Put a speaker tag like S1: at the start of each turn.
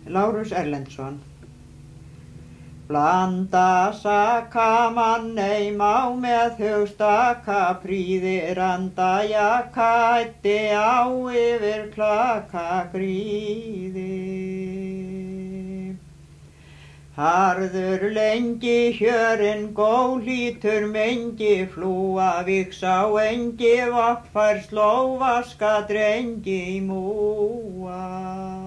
S1: Lárus Erlendsson. Blanda sakamanneim á með hugstaka prýðir anda jaka ætti á yfir klaka gríði. Harður lengi hjörinn gólítur mengi flúa víks á engi vokkfær slóvaska drengi í múa.